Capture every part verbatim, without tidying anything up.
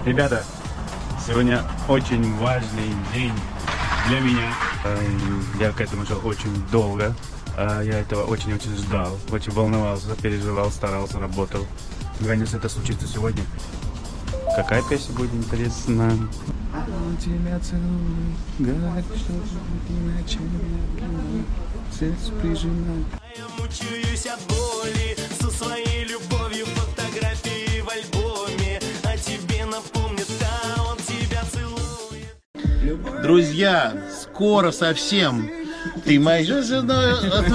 Ребята, сегодня очень важный день для меня. Я к этому шел очень долго. Я этого очень-очень ждал, очень волновался, переживал, старался, работал. Наконец это случится сегодня. Какая песня будет интересна? Тебя целую, говорит, что иначе сердце прижимает. Я мучаюсь от боли со своей любовью, фотографии в альбоме, а тебе напомнит, да, он тебя целует. Друзья, скоро совсем ты моя жена.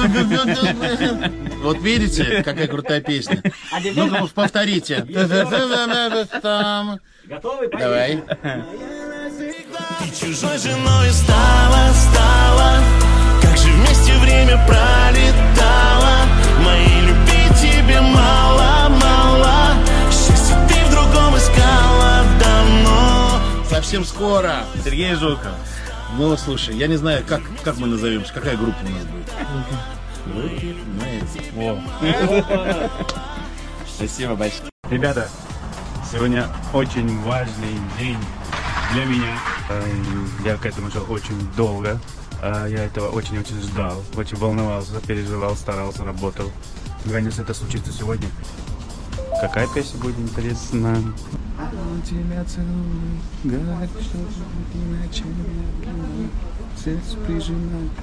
Вот видите, какая крутая песня. Ну-ка, повторите. Готовы? Давай. Ты чужой женой стала, стала. Как же вместе время пролетало. Моей любви тебе мало, мало. Счастье ты в другом искала давно. Совсем скоро. Сергей Жуков. Ну, слушай, я не знаю, как, как мы назовемся, какая группа у нас будет. Во. Спасибо большое. Ребята, сегодня очень важный день для меня. Я к этому шел очень долго. Я этого очень-очень ждал, очень волновался, переживал, старался, работал. Наконец это случится сегодня. Какая песня будет интересна? Тебя целую, говорит, что иначе сердце прижимает.